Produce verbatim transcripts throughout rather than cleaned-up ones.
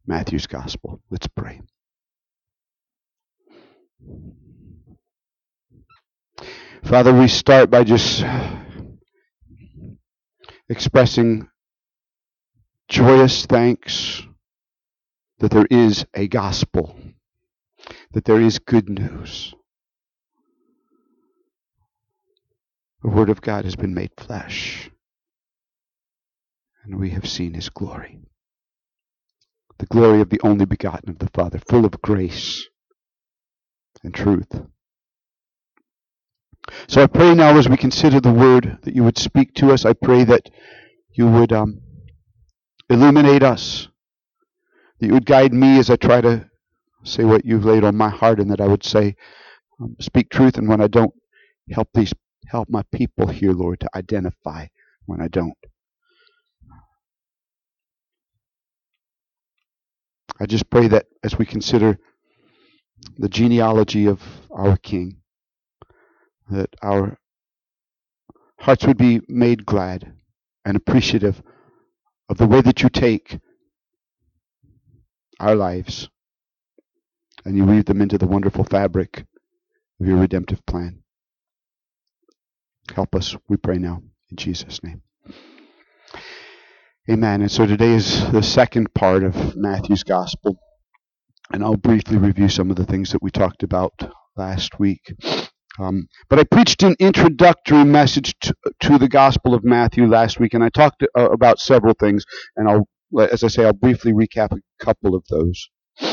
Matthew's gospel. Let's pray. Father, we start by just expressing joyous thanks that there is a gospel, that there is good news. The Word of God has been made flesh, and we have seen His glory. The glory of the only begotten of the Father, full of grace and truth. So I pray now as we consider the Word that you would speak to us. I pray that you would um, illuminate us, that you would guide me as I try to say what you've laid on my heart, and that I would say, um, speak truth, and when I don't, help these, help my people here, Lord, to identify when I don't. I just pray that as we consider the genealogy of our King, that our hearts would be made glad and appreciative of the way that you take our lives and you weave them into the wonderful fabric of your redemptive plan. Help us, we pray now, in Jesus' name. Amen. And so today is the second part of Matthew's Gospel, and I'll briefly review some of the things that we talked about last week. Um, but I preached an introductory message to, to the Gospel of Matthew last week, and I talked uh, about several things, and I'll, as I say, I'll briefly recap a couple of those.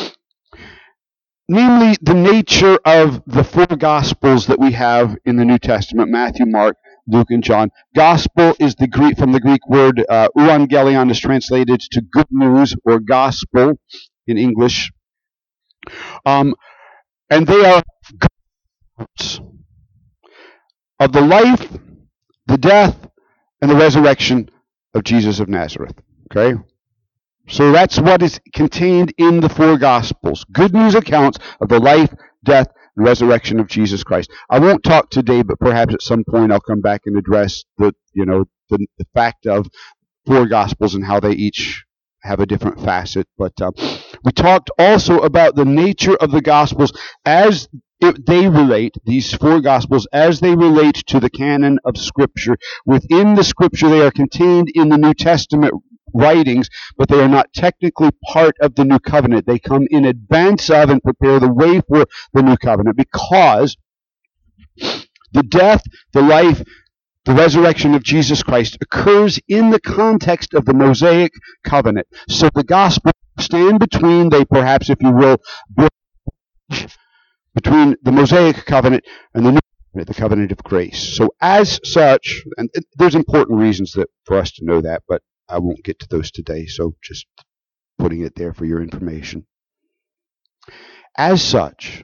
Namely, the nature of the four Gospels that we have in the New Testament: Matthew, Mark, Luke, and John. Gospel is the Greek, from the Greek word uh, euangelion, is translated to good news or gospel in English. Um, and they are accounts of the life, the death, and the resurrection of Jesus of Nazareth. Okay? So that's what is contained in the four Gospels. Good news accounts of the life, death, and resurrection of Jesus Christ. I won't talk today, but perhaps at some point I'll come back and address the, you know, the, the fact of four Gospels and how they each have a different facet. But uh, we talked also about the nature of the Gospels as it, they relate, these four Gospels, as they relate to the canon of Scripture. Within the Scripture, they are contained in the New Testament writings, but they are not technically part of the New Covenant. They come in advance of and prepare the way for the New Covenant, because the death, the life, the resurrection of Jesus Christ occurs in the context of the Mosaic Covenant. So the Gospels stand between, they perhaps, if you will, between the Mosaic Covenant and the New Covenant, the Covenant of Grace. So as such, and there's important reasons that for us to know that, but I won't get to those today, so just putting it there for your information. As such,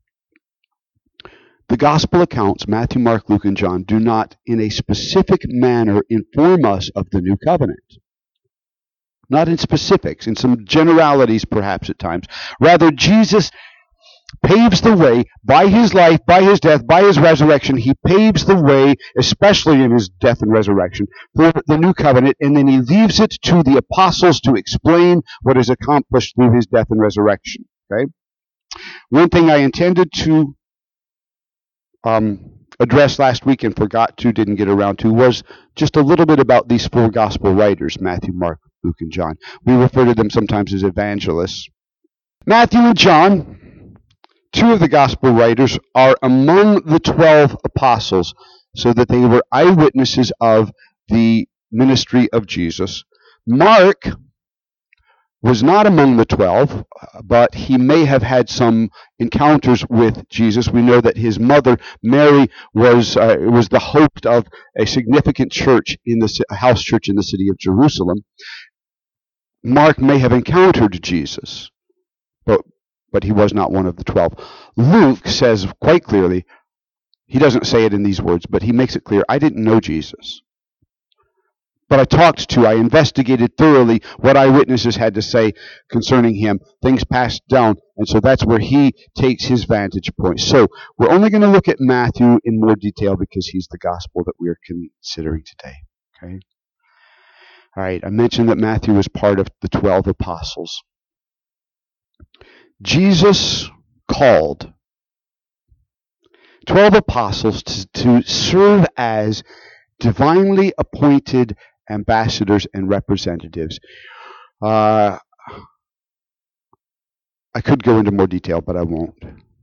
the Gospel accounts, Matthew, Mark, Luke, and John, do not in a specific manner inform us of the New Covenant. Not in specifics, in some generalities perhaps at times. Rather, Jesus paves the way by his life, by his death, by his resurrection. He paves the way, especially in his death and resurrection, for the New Covenant, and then he leaves it to the apostles to explain what is accomplished through his death and resurrection. Okay? One thing I intended to um, address last week and forgot to, didn't get around to, was just a little bit about these four gospel writers, Matthew, Mark, Luke, and John. We refer to them sometimes as evangelists. Matthew and John, two of the gospel writers, are among the twelve apostles, so that they were eyewitnesses of the ministry of Jesus. Mark was not among the twelve, but he may have had some encounters with Jesus. We know that his mother, Mary, was uh, was the host of a significant church in the a house church in the city of Jerusalem. Mark may have encountered Jesus, but but he was not one of the twelve. Luke says quite clearly, he doesn't say it in these words, but he makes it clear, I didn't know Jesus. But I talked to, I investigated thoroughly what eyewitnesses had to say concerning him, things passed down, and so that's where he takes his vantage point. So we're only going to look at Matthew in more detail because he's the gospel that we're considering today. Okay. All right, I mentioned that Matthew was part of the twelve apostles. Jesus called twelve apostles to, to serve as divinely appointed ambassadors and representatives. Uh, I could go into more detail, but I won't.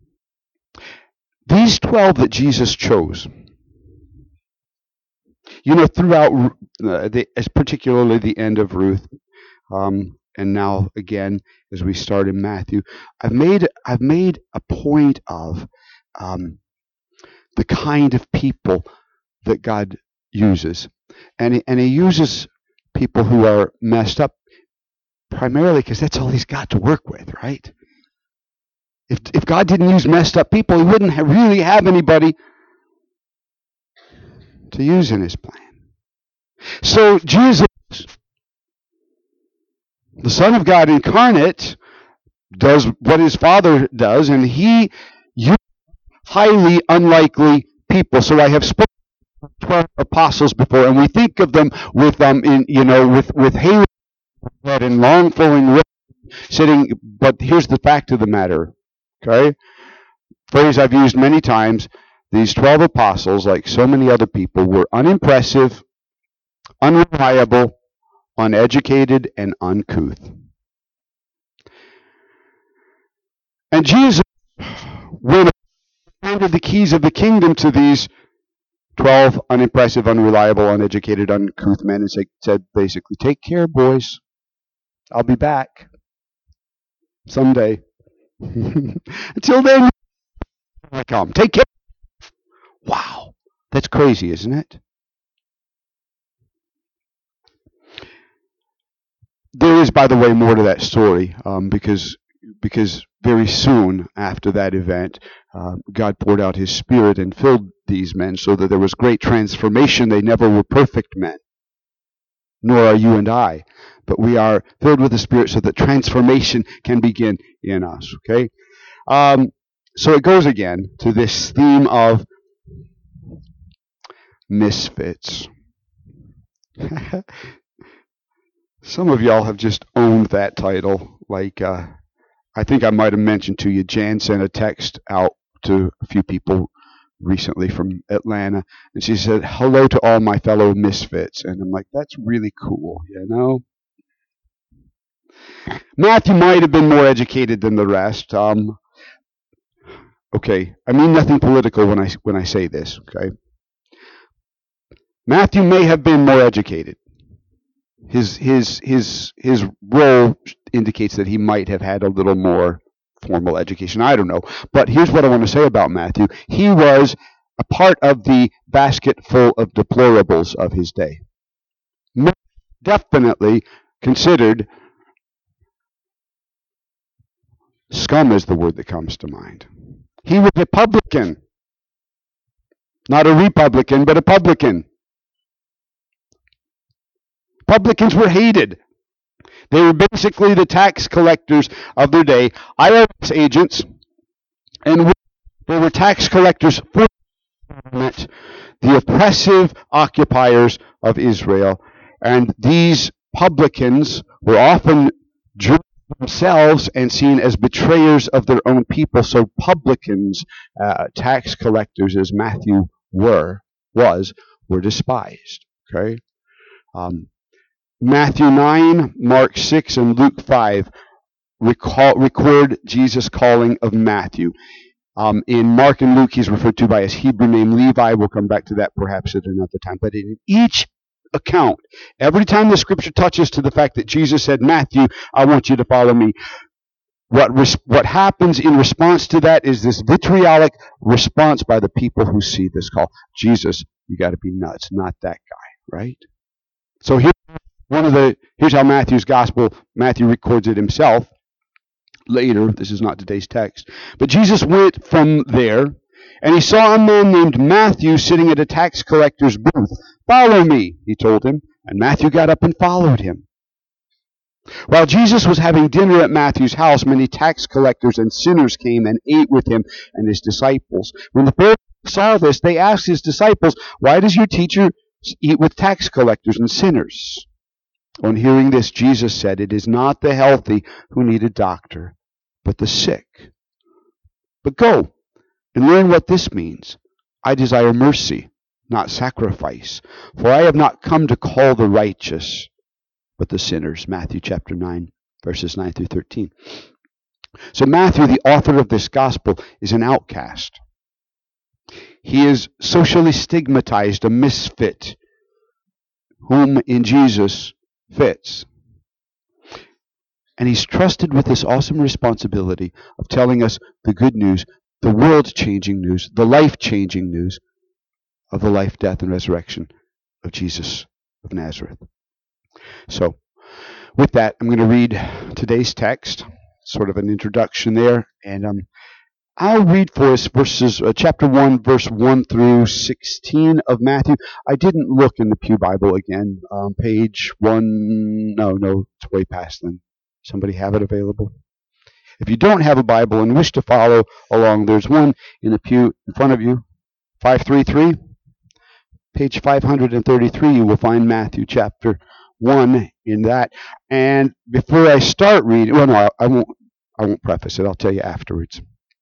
These twelve that Jesus chose, you know, throughout, uh, the, as particularly the end of Ruth, um, and now again as we start in Matthew, I've made I've made a point of um, the kind of people that God uses, and he, and He uses people who are messed up primarily because that's all He's got to work with, right? If if God didn't use messed up people, He wouldn't have really have anybody to use in His plan. So Jesus, the Son of God incarnate, does what His Father does, and He uses highly unlikely people. So I have spoken of twelve apostles before, and we think of them with um in you know with with hay and long flowing robes sitting. But here's the fact of the matter. Okay, phrase I've used many times. These twelve apostles, like so many other people, were unimpressive, unreliable, uneducated, and uncouth. And Jesus, when he handed the keys of the kingdom to these twelve unimpressive, unreliable, uneducated, uncouth men, and said basically, take care, boys. I'll be back someday. Until then, I come. Take care. Wow. That's crazy, isn't it? There is, by the way, more to that story, um, because because very soon after that event, uh, God poured out His Spirit and filled these men so that there was great transformation. They never were perfect men, nor are you and I, but we are filled with the Spirit so that transformation can begin in us. Okay, um, so it goes again to this theme of misfits. Some of y'all have just owned that title. Like, uh, I think I might have mentioned to you, Jan sent a text out to a few people recently from Atlanta, and she said, hello to all my fellow misfits. And I'm like, that's really cool, you know? Matthew might have been more educated than the rest. Um, okay, I mean nothing political when I, when I say this, okay? Matthew may have been more educated. His his his his role indicates that he might have had a little more formal education. I don't know. But here's what I want to say about Matthew. He was a part of the basket full of deplorables of his day. Definitely considered, scum is the word that comes to mind. He was a publican. Not a Republican, but a publican. Publicans were hated. They were basically the tax collectors of their day, I R S agents, and they were tax collectors for the oppressive occupiers of Israel. And these publicans were often Jews themselves and seen as betrayers of their own people. So publicans, uh, tax collectors, as Matthew were, was, were despised. Okay. Um, Matthew nine, Mark six, and Luke five recall, record Jesus' calling of Matthew. Um, in Mark and Luke, he's referred to by his Hebrew name Levi. We'll come back to that perhaps at another time. But in each account, every time the scripture touches to the fact that Jesus said, Matthew, I want you to follow me, what res- what happens in response to that is this vitriolic response by the people who see this call. Jesus, you got to be nuts, not that guy, right? So here. One of the here's how Matthew's gospel, Matthew records it himself later. This is not today's text. But Jesus went from there, and he saw a man named Matthew sitting at a tax collector's booth. Follow me, he told him. And Matthew got up and followed him. While Jesus was having dinner at Matthew's house, many tax collectors and sinners came and ate with him and his disciples. When the Pharisees saw this, they asked his disciples, why does your teacher eat with tax collectors and sinners? On hearing this, Jesus said, it is not the healthy who need a doctor, but the sick. But go and learn what this means. I desire mercy, not sacrifice, for I have not come to call the righteous, but the sinners. Matthew chapter nine, verses nine through thirteen. So Matthew, the author of this gospel, is an outcast. He is socially stigmatized, a misfit, whom in Jesus fits. And he's trusted with this awesome responsibility of telling us the good news, the world-changing news, the life-changing news of the life, death, and resurrection of Jesus of Nazareth. So, with that, I'm going to read today's text, sort of an introduction there, and um, I'll read for us verses, uh, chapter one, verse one through sixteen of Matthew. I didn't look in the Pew Bible again. Um, page one, no, no, it's way past then. Somebody have it available? If you don't have a Bible and wish to follow along, there's one in the pew in front of you, five thirty-three. Page five hundred thirty-three, you will find Matthew chapter one in that. And before I start reading, well, no, I won't, I won't preface it. I'll tell you afterwards.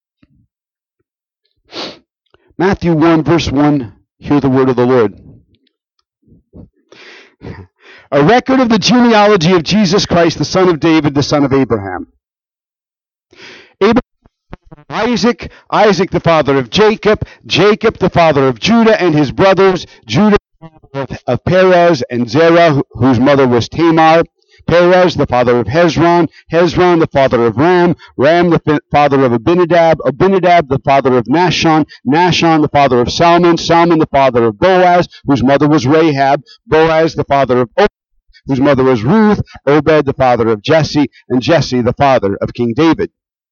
Matthew one, verse one, hear the word of the Lord. A record of the genealogy of Jesus Christ, the son of David, the son of Abraham. Abraham, Isaac, Isaac the father of Jacob, Jacob the father of Judah and his brothers, Judah of Perez and Zerah, whose mother was Tamar, Perez the father of Hezron, Hezron the father of Ram, Ram the father of Abinadab, Abinadab the father of Nahshon, Nahshon the father of Salmon, Salmon the father of Boaz, whose mother was Rahab, Boaz the father of Obed, whose mother was Ruth, Obed the father of Jesse, and Jesse the father of King David.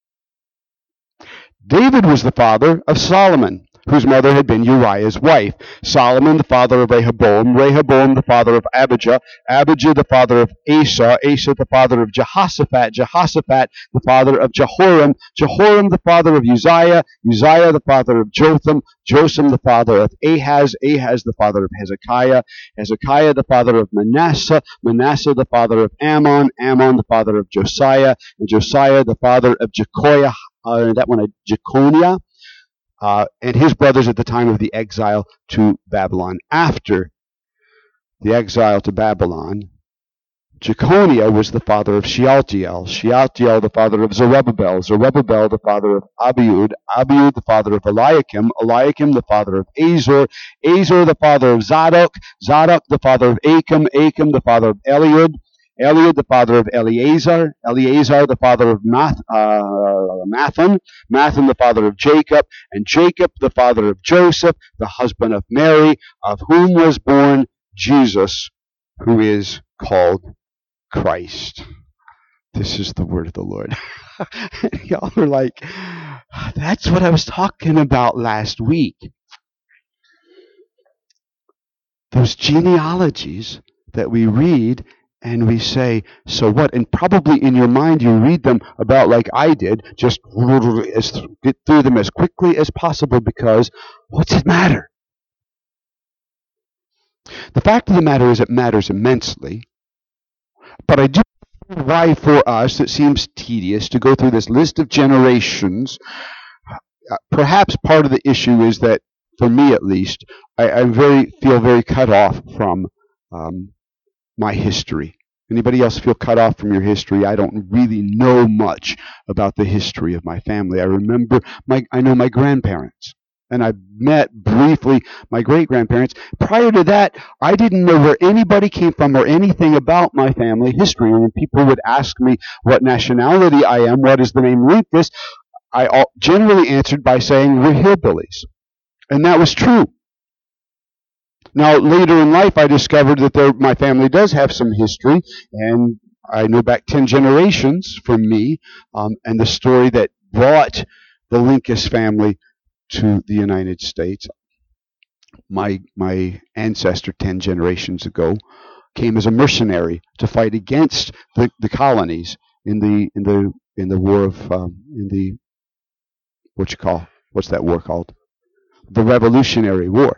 David was the father of Solomon, whose mother had been Uriah's wife. Solomon, the father of Rehoboam. Rehoboam, the father of Abijah. Abijah, the father of Asa. Asa, the father of Jehoshaphat. Jehoshaphat, the father of Jehoram. Jehoram, the father of Uzziah. Uzziah, the father of Jotham. Jotham, the father of Ahaz. Ahaz, the father of Hezekiah. Hezekiah, the father of Manasseh. Manasseh, the father of Ammon. Ammon, the father of Josiah. And Josiah, the father of Jecoiah. Uh, that one, uh, Jeconiah. Uh, and his brothers at the time of the exile to Babylon. After the exile to Babylon, Jeconiah was the father of Shealtiel, Shealtiel the father of Zerubbabel, Zerubbabel the father of Abiud, Abiud the father of Eliakim, Eliakim the father of Azor, Azor the father of Zadok, Zadok the father of Achim, Achim the father of Eliud, Eliud the father of Eleazar, Eleazar the father of Math, uh, Mathan, Mathan the father of Jacob, and Jacob the father of Joseph, the husband of Mary, of whom was born Jesus, who is called Christ. This is the word of the Lord. Y'all are like, that's what I was talking about last week. Those genealogies that we read and we say, so what? And probably in your mind you read them about like I did, just get through them as quickly as possible because what's it matter? The fact of the matter is it matters immensely. But I do know why for us it seems tedious to go through this list of generations. Uh, perhaps part of the issue is that, for me at least, I, I very feel very cut off from um, my history. Anybody else feel cut off from your history? I don't really know much about the history of my family. I remember my, I know my grandparents, and I met briefly my great-grandparents. Prior to that, I didn't know where anybody came from or anything about my family history. And when people would ask me what nationality I am, what is the name Linkus, I generally answered by saying we're hillbillies. And that was true. Now, later in life, I discovered that there, my family does have some history, and I know back ten generations from me, um, and the story that brought the Linkus family to the United States. My my ancestor ten generations ago came as a mercenary to fight against the, the colonies in the in the in the war of um, in the what you call what's that war called? The Revolutionary War.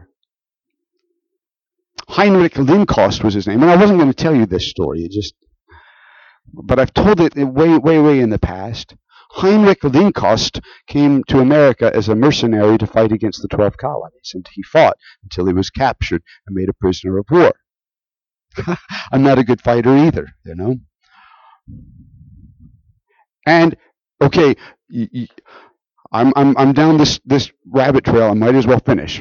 Heinrich Lindkost was his name, and I wasn't going to tell you this story. It just, but I've told it way, way, way in the past. Heinrich Linkost came to America as a mercenary to fight against the twelve colonies, and he fought until he was captured and made a prisoner of war. I'm not a good fighter either, you know. And okay, y- y- I'm I'm I'm down this this rabbit trail. I might as well finish.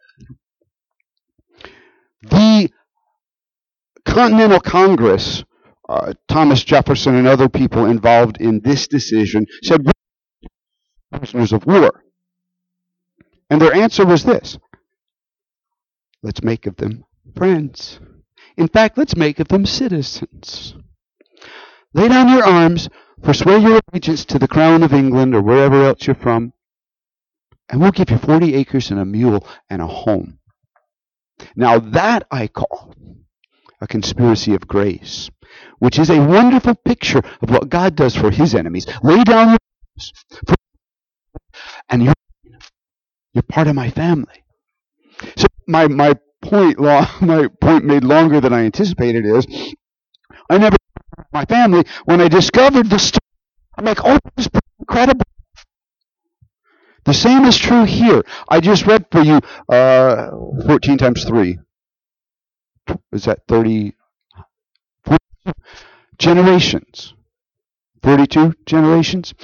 The Continental Congress, uh, Thomas Jefferson and other people involved in this decision said, we're prisoners of war. And their answer was this: let's make of them friends. In fact, let's make of them citizens. Lay down your arms, forswear your allegiance to the crown of England or wherever else you're from, and we'll give you forty acres and a mule and a home. Now that I call a conspiracy of grace, which is a wonderful picture of what God does for his enemies. Lay down your arms, and you're, you're part of my family. So my my point, my point made longer than I anticipated is, I never my family when I discovered this story. I'm like, oh, this is incredible. The same is true here. I just read for you uh, fourteen times three. Is that thirty? forty-two generations. forty-two generations.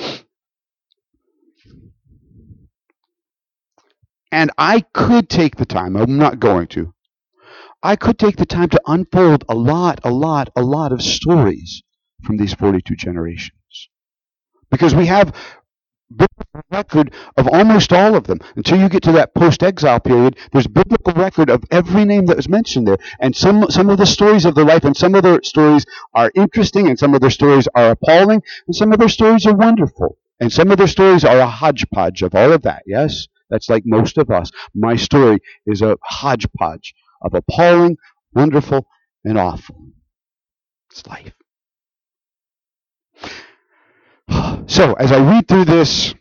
And I could take the time, I'm not going to, I could take the time to unfold a lot, a lot, a lot of stories from these forty-two generations. Because we have biblical record of almost all of them. Until you get to that post-exile period, there's biblical record of every name that was mentioned there. And some some of the stories of their life, and some of their stories are interesting, and some of their stories are appalling, and some of their stories are wonderful. And some of their stories are a hodgepodge of all of that, yes? That's like most of us. My story is a hodgepodge of appalling, wonderful, and awful. It's life. So, as I read through this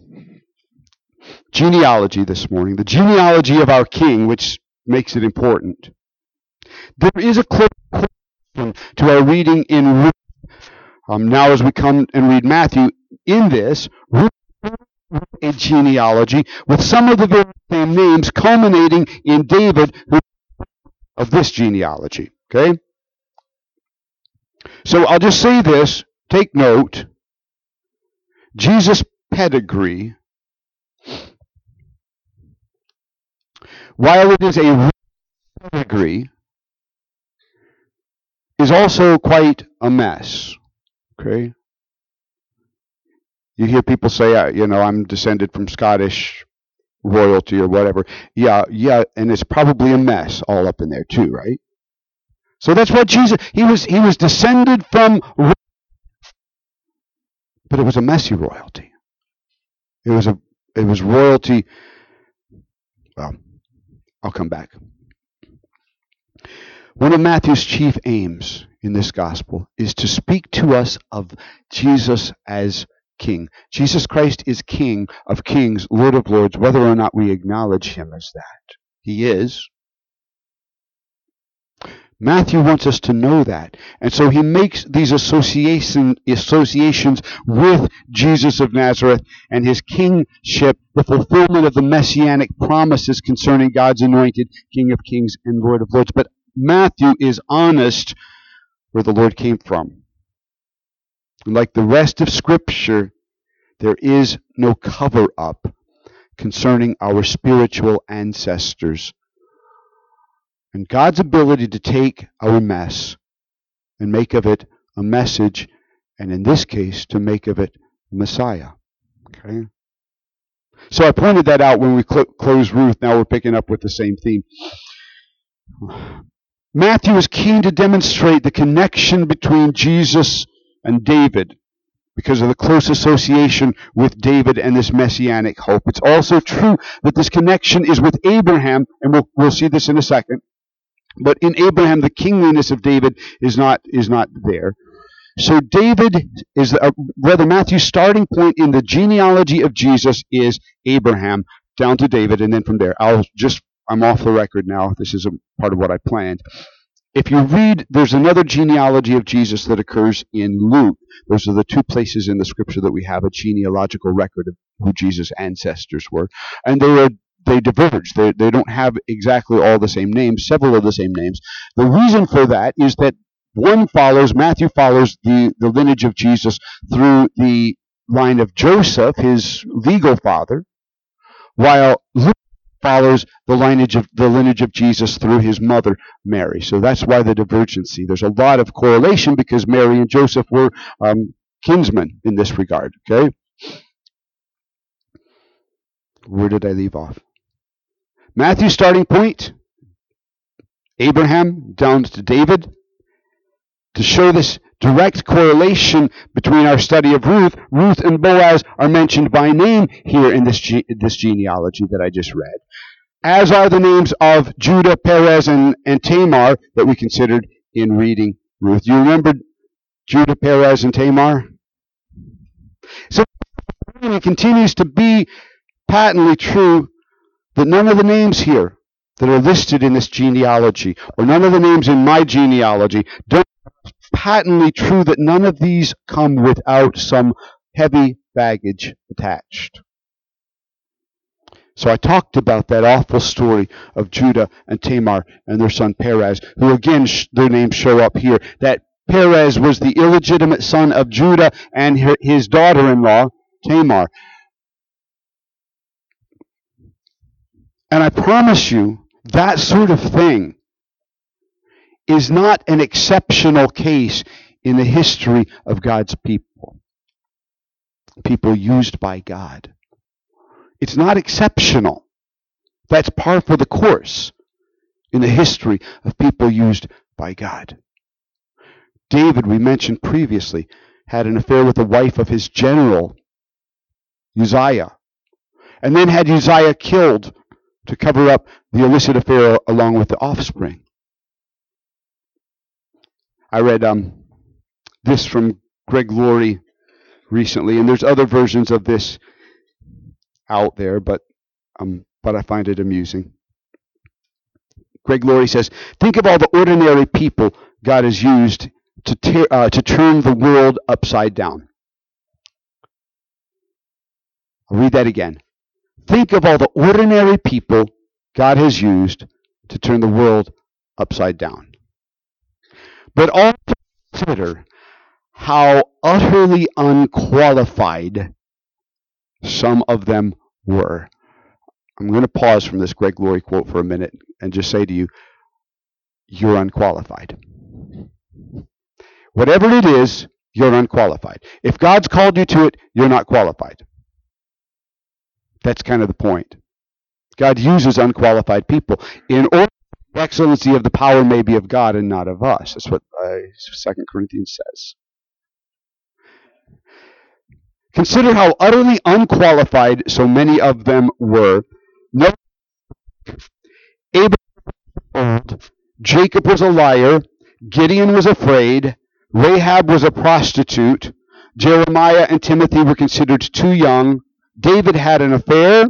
genealogy this morning, the genealogy of our king, which makes it important, there is a close correlation to our reading in Ruth. Um, now, as we come and read Matthew, in this, Ruth a genealogy with some of the very same names culminating in David, who of this genealogy. Okay? So I'll just say this, take note. Jesus' pedigree, while it is a pedigree, is also quite a mess. Okay? You hear people say, you know, I'm descended from Scottish royalty or whatever. Yeah, yeah, and it's probably a mess all up in there too, right? So that's what Jesus, he was he was descended from, but it was a messy royalty. It was a it was royalty. Well, I'll come back. One of Matthew's chief aims in this gospel is to speak to us of Jesus as King. Jesus Christ is King of kings, Lord of lords, whether or not we acknowledge him as that. He is. Matthew wants us to know that. And so he makes these association, associations with Jesus of Nazareth and his kingship, the fulfillment of the messianic promises concerning God's anointed King of kings and Lord of lords. But Matthew is honest where the Lord came from. And like the rest of Scripture, there is no cover-up concerning our spiritual ancestors and God's ability to take our mess and make of it a message, and in this case, to make of it Messiah. Okay? So I pointed that out when we cl- closed Ruth. Now we're picking up with the same theme. Matthew is keen to demonstrate the connection between Jesus and David because of the close association with David and this messianic hope. It's also true that this connection is with Abraham, and we'll, we'll see this in a second. But in Abraham, the kingliness of David is not is not there. So David is, uh, rather Matthew's starting point in the genealogy of Jesus is Abraham down to David, and then from there, I'll just, I'm off the record now. This is a part of what I planned. If you read, there's another genealogy of Jesus that occurs in Luke. Those are the two places in the scripture that we have a genealogical record of who Jesus' ancestors were. And they are they diverge. They, they don't have exactly all the same names, several of the same names. The reason for that is that one follows, Matthew follows the, the lineage of Jesus through the line of Joseph, his legal father, while Luke follows the lineage of the lineage of Jesus through his mother, Mary. So that's why the divergency. There's a lot of correlation because Mary and Joseph were um, kinsmen in this regard. Okay? Where did I leave off? Matthew's starting point, Abraham down to David. To show this direct correlation between our study of Ruth, Ruth and Boaz are mentioned by name here in this ge- this genealogy that I just read, as are the names of Judah, Perez, and, and Tamar that we considered in reading Ruth. Do you remember Judah, Perez, and Tamar? So it continues to be patently true that none of the names here that are listed in this genealogy, or none of the names in my genealogy, don't patently true that none of these come without some heavy baggage attached. So I talked about that awful story of Judah and Tamar and their son Perez, who again, sh- their names show up here. That Perez was the illegitimate son of Judah and her, his daughter-in-law, Tamar. And I promise you, that sort of thing is not an exceptional case in the history of God's people. People used by God. It's not exceptional. That's par for the course in the history of people used by God. David, we mentioned previously, had an affair with the wife of his general, Uzziah, and then had Uzziah killed to cover up the illicit affair along with the offspring. I read um, this from Greg Laurie recently, and there's other versions of this out there, but um, but I find it amusing. Greg Laurie says, think of all the ordinary people God has used to, tear, uh, to turn the world upside down. I'll read that again. Think of all the ordinary people God has used to turn the world upside down. But also consider how utterly unqualified some of them were. I'm going to pause from this Greg Laurie quote for a minute and just say to you, you're unqualified. Whatever it is, you're unqualified. If God's called you to it, you're not qualified. That's kind of the point. God uses unqualified people in order the excellency of the power may be of God and not of us. That's what uh, Second Corinthians says. Consider how utterly unqualified so many of them were. No, Abraham was old, Jacob was a liar, Gideon was afraid, Rahab was a prostitute, Jeremiah and Timothy were considered too young, David had an affair,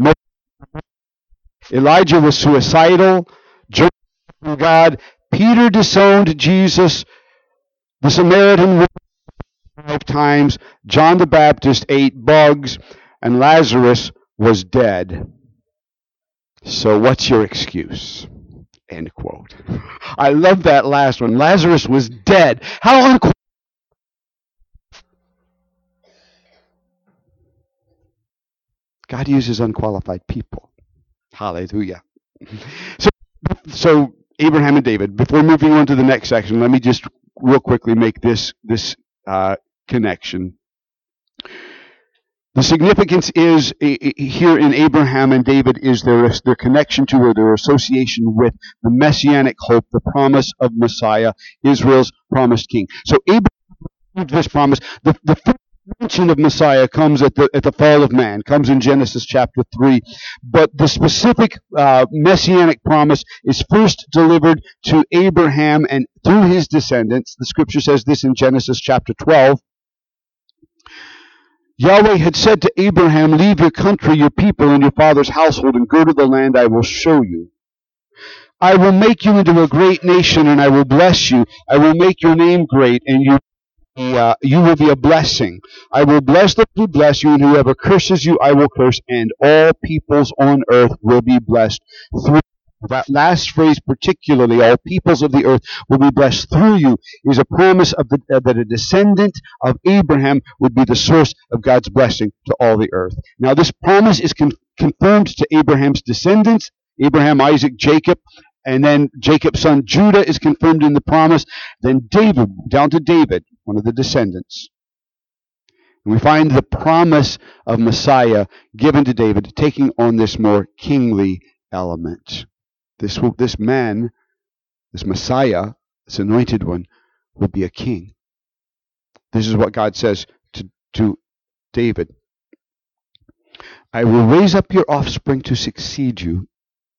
Elijah was suicidal, Joseph from God, Peter disowned Jesus, the Samaritan five times, John the Baptist ate bugs, and Lazarus was dead. So what's your excuse? End quote. I love that last one. Lazarus was dead. How unqualified. God uses unqualified people. Hallelujah. So, so Abraham and David. Before moving on to the next section, let me just real quickly make this this uh, connection. The significance is here in Abraham and David is their their connection to or their association with the messianic hope, the promise of Messiah, Israel's promised king. So Abraham received this promise. The, the first mention of Messiah comes at the at the fall of man, comes in Genesis chapter three. But the specific uh, messianic promise is first delivered to Abraham and through his descendants. The scripture says this in Genesis chapter twelve. Yahweh had said to Abraham, leave your country, your people, and your father's household, and go to the land I will show you. I will make you into a great nation, and I will bless you. I will make your name great, and you uh, you will be a blessing. I will bless those who bless you, and whoever curses you, I will curse, and all peoples on earth will be blessed through you. That last phrase particularly, all peoples of the earth will be blessed through you, is a promise of the, uh, that a descendant of Abraham would be the source of God's blessing to all the earth. Now this promise is con- confirmed to Abraham's descendants, Abraham, Isaac, Jacob, and then Jacob's son Judah is confirmed in the promise. Then David, down to David, one of the descendants. And we find the promise of Messiah given to David, taking on this more kingly element. This this man, this Messiah, this anointed one, would be a king. This is what God says to, to David. I will raise up your offspring to succeed you,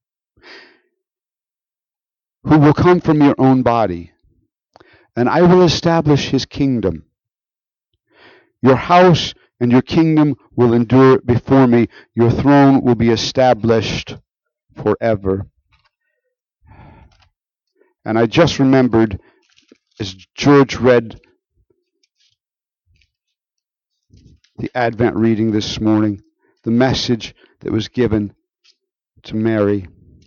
who will come from your own body, and I will establish his kingdom. Your house and your kingdom will endure before me. Your throne will be established forever. And I just remembered, as George read the Advent reading this morning, the message that was given to Mary.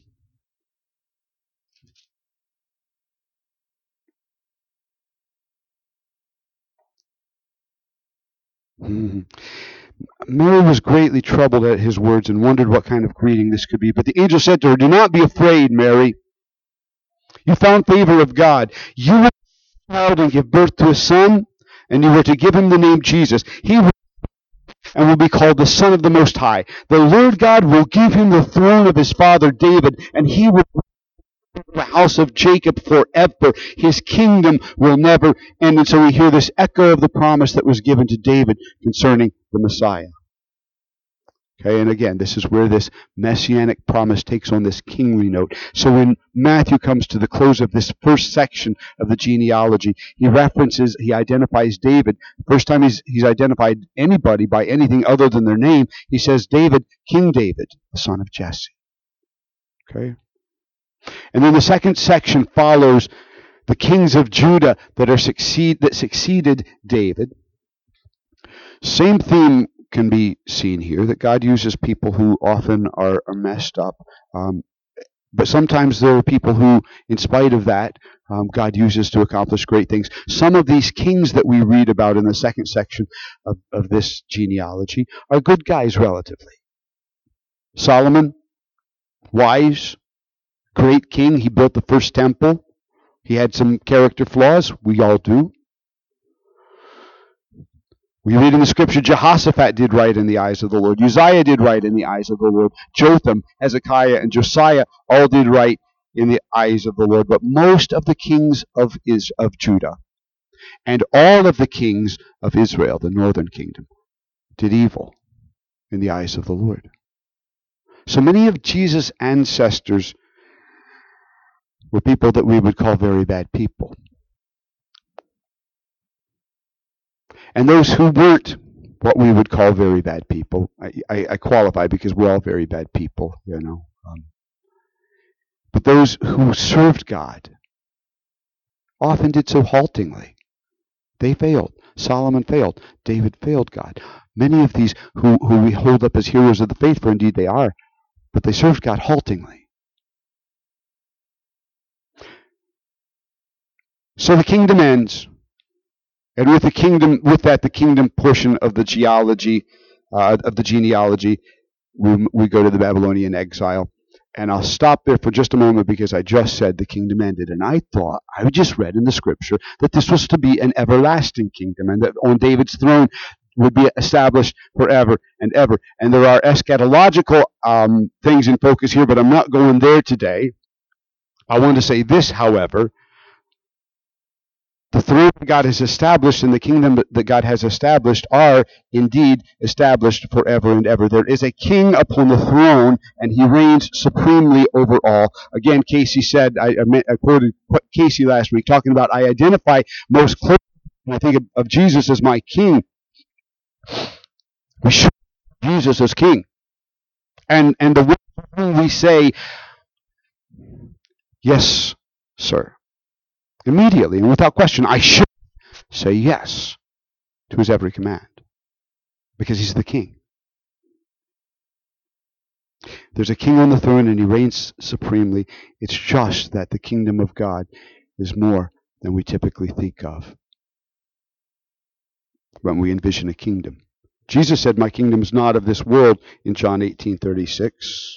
Hmm. Mary was greatly troubled at his words and wondered what kind of greeting this could be. But the angel said to her, "Do not be afraid, Mary. You found favor of God. You will be a child and give birth to a son, and you are to give him the name Jesus. He will and will be called the Son of the Most High. The Lord God will give him the throne of his father David, and he will rule the house of Jacob forever. His kingdom will never end." And so we hear this echo of the promise that was given to David concerning the Messiah. Okay, and again, this is where this messianic promise takes on this kingly note. So when Matthew comes to the close of this first section of the genealogy, he references, he identifies David. The first time he's, he's identified anybody by anything other than their name, he says David, King David, the son of Jesse. Okay? And then the second section follows the kings of Judah that are succeed that succeeded David. Same theme can be seen here, that God uses people who often are, are messed up. Um, but sometimes there are people who, in spite of that, um, God uses to accomplish great things. Some of these kings that we read about in the second section of, of this genealogy are good guys relatively. Solomon, wise, great king. He built the first temple. He had some character flaws. We all do. We read in the scripture, Jehoshaphat did right in the eyes of the Lord. Uzziah did right in the eyes of the Lord. Jotham, Hezekiah, and Josiah all did right in the eyes of the Lord. But most of the kings of, is, of Judah and all of the kings of Israel, the northern kingdom, did evil in the eyes of the Lord. So many of Jesus' ancestors were people that we would call very bad people. And those who weren't what we would call very bad people, I, I, I qualify because we're all very bad people, you know. Um, but those who served God often did so haltingly. They failed. Solomon failed. David failed God. Many of these who, who we hold up as heroes of the faith, for indeed they are, but they served God haltingly. So the kingdom ends. And with the kingdom, with that, the kingdom portion of the genealogy, uh, of the genealogy, we, we go to the Babylonian exile. And I'll stop there for just a moment because I just said the kingdom ended. And I thought, I just read in the scripture that this was to be an everlasting kingdom and that on David's throne would be established forever and ever. And there are eschatological um, things in focus here, but I'm not going there today. I want to say this, however. The throne that God has established and the kingdom that God has established are indeed established forever and ever. There is a king upon the throne, and he reigns supremely over all. Again, Casey said, I, I quoted Casey last week, talking about, I identify most closely, and I think of, of Jesus as my king. We should Jesus as king. And, and the way we say, Yes, sir. Immediately and without question, I should say yes to his every command because he's the king. There's a king on the throne and he reigns supremely. It's just that the kingdom of God is more than we typically think of when we envision a kingdom. Jesus said, my kingdom is not of this world in John eighteen thirty-six.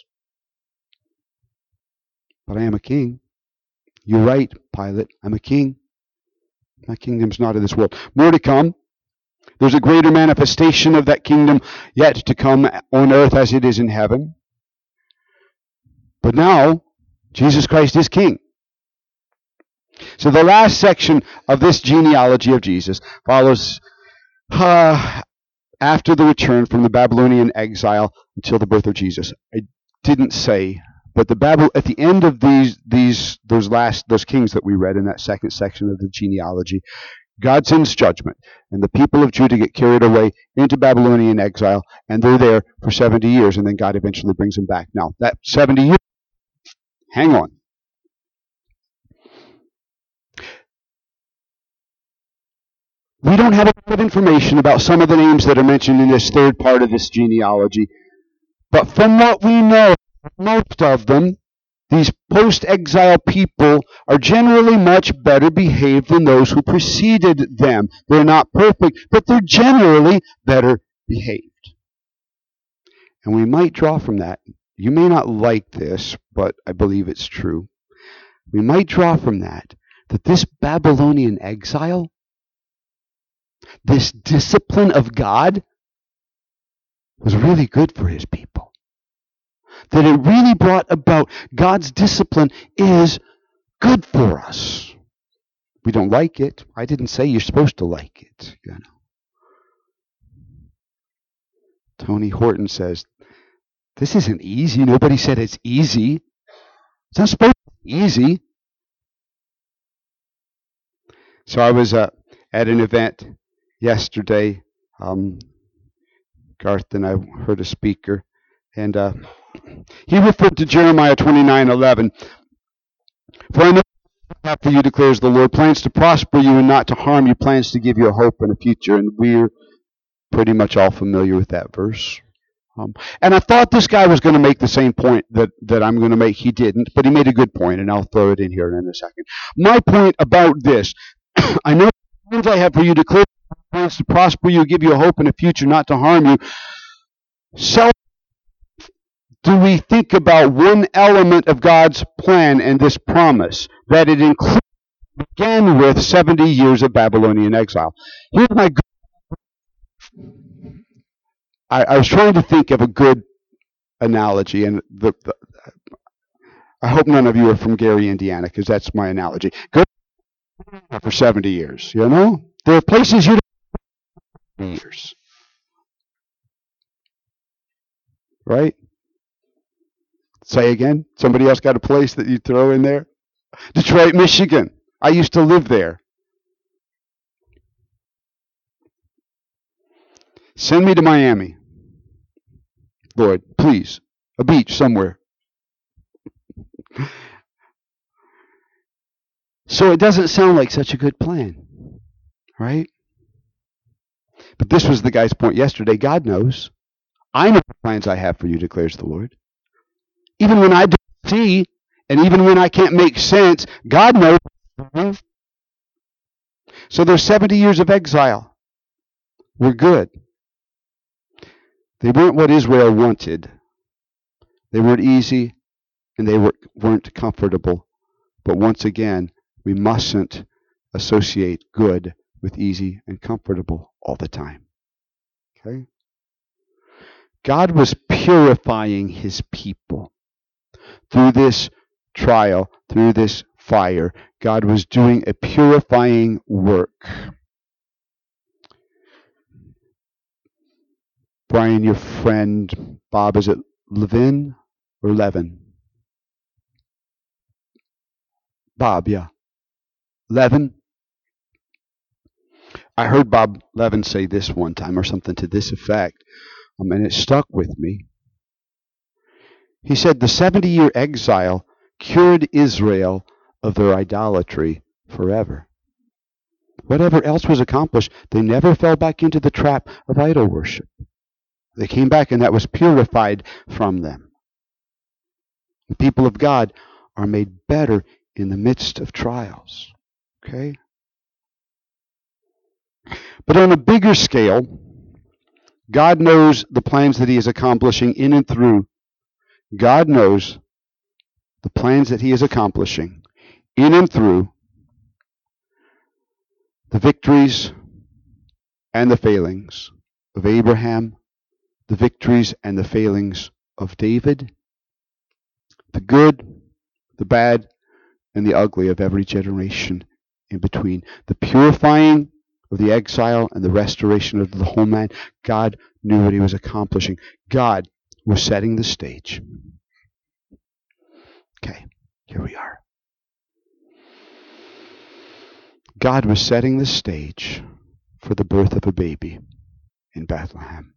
But I am a king. You're right, Pilate. I'm a king. My kingdom's not of this world. More to come. There's a greater manifestation of that kingdom yet to come on earth as it is in heaven. But now, Jesus Christ is king. So the last section of this genealogy of Jesus follows uh, after the return from the Babylonian exile until the birth of Jesus. I didn't say, but the Babel at the end of these these those last those kings that we read in that second section of the genealogy, God sends judgment, and the people of Judah get carried away into Babylonian exile, and they're there for seventy years, and then God eventually brings them back. Now, that seventy years, hang on. We don't have a lot of information about some of the names that are mentioned in this third part of this genealogy, but from what we know, most of them, these post-exile people, are generally much better behaved than those who preceded them. They're not perfect, but they're generally better behaved. And we might draw from that. You may not like this, but I believe it's true. We might draw from that that this Babylonian exile, this discipline of God, was really good for his people. That it really brought about God's discipline is good for us. We don't like it. I didn't say you're supposed to like it. You know. Tony Horton says, this isn't easy. Nobody said it's easy. It's not supposed to be easy. So I was uh, at an event yesterday. Um, Garth and I heard a speaker, and uh, he referred to Jeremiah twenty-nine eleven. For I know I have for you, declares the Lord, plans to prosper you and not to harm you, plans to give you a hope and a future. And we're pretty much all familiar with that verse. Um, and I thought this guy was going to make the same point that, that I'm going to make. He didn't, but he made a good point, and I'll throw it in here in a second. My point about this, I know the plans I have for you, declare plans to prosper you, give you a hope and a future, not to harm you. So do we think about one element of God's plan and this promise, that it includes, began with seventy years of Babylonian exile. Here's my good, I, I was trying to think of a good analogy, and the, the, I hope none of you are from Gary, Indiana, because that's my analogy. Go for seventy years, you know? There are places you don't years. Right? Say again? Somebody else got a place that you throw in there? Detroit, Michigan. I used to live there. Send me to Miami. Lord, please. A beach somewhere. So it doesn't sound like such a good plan. Right? But this was the guy's point yesterday. God knows. I know the plans I have for you, declares the Lord. Even when I don't see, and even when I can't make sense, God knows. So there's seventy years of exile. We're good. They weren't what Israel wanted. They weren't easy, and they weren't comfortable. But once again, we mustn't associate good with easy and comfortable all the time. Okay? God was purifying his people. Through this trial, through this fire, God was doing a purifying work. Brian, your friend Bob, is it Levin or Levin? Bob, yeah. Levin? I heard Bob Levin say this one time, or something to this effect, um, and it stuck with me. He said the seventy-year exile cured Israel of their idolatry forever. Whatever else was accomplished, they never fell back into the trap of idol worship. They came back and that was purified from them. The people of God are made better in the midst of trials. Okay? But on a bigger scale, God knows the plans that he is accomplishing in and through. God knows the plans that he is accomplishing in and through the victories and the failings of Abraham, the victories and the failings of David, the good, the bad, and the ugly of every generation in between. The purifying of the exile and the restoration of the homeland. God knew what he was accomplishing. God was setting the stage. Okay, here we are. God was setting the stage for the birth of a baby in Bethlehem.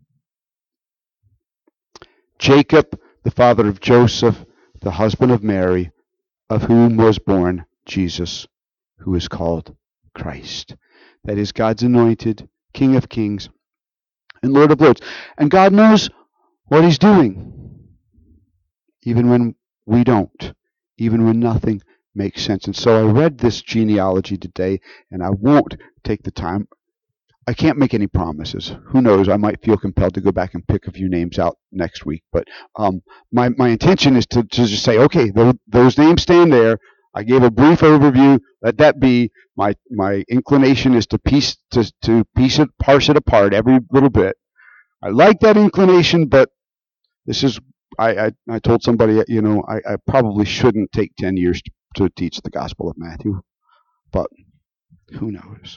Jacob, the father of Joseph, the husband of Mary, of whom was born Jesus, who is called Christ. That is God's anointed King of Kings and Lord of Lords. And God knows what he's doing, even when we don't, even when nothing makes sense. And so I read this genealogy today, and I won't take the time. I can't make any promises. Who knows? I might feel compelled to go back and pick a few names out next week. But um, my, my intention is to, to just say, okay, those, those names stand there. I gave a brief overview. Let that be. My my inclination is to piece to to piece it, parse it apart every little bit. I like that inclination, but this is. I I, I told somebody, you know, I, I probably shouldn't take ten years to, to teach the Gospel of Matthew, but who knows?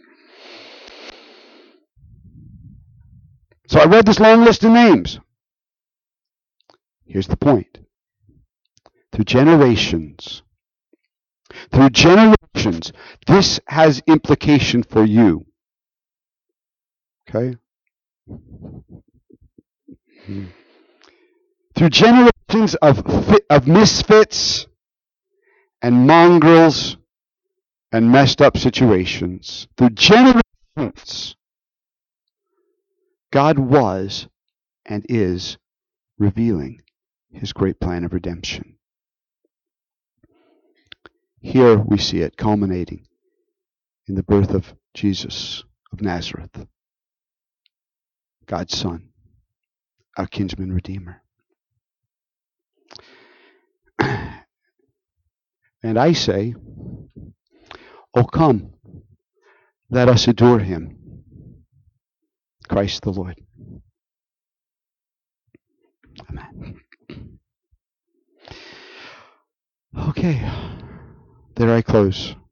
So I read this long list of names. Here's the point. Through generations, through generations, this has implication for you. Okay? Hmm. Through generations of fit, of misfits and mongrels and messed up situations, through generations, God was and is revealing his great plan of redemption. Here we see it culminating in the birth of Jesus of Nazareth, God's Son, our kinsman redeemer. And I say, oh come, let us adore him, Christ the Lord. Amen. Okay, there I close.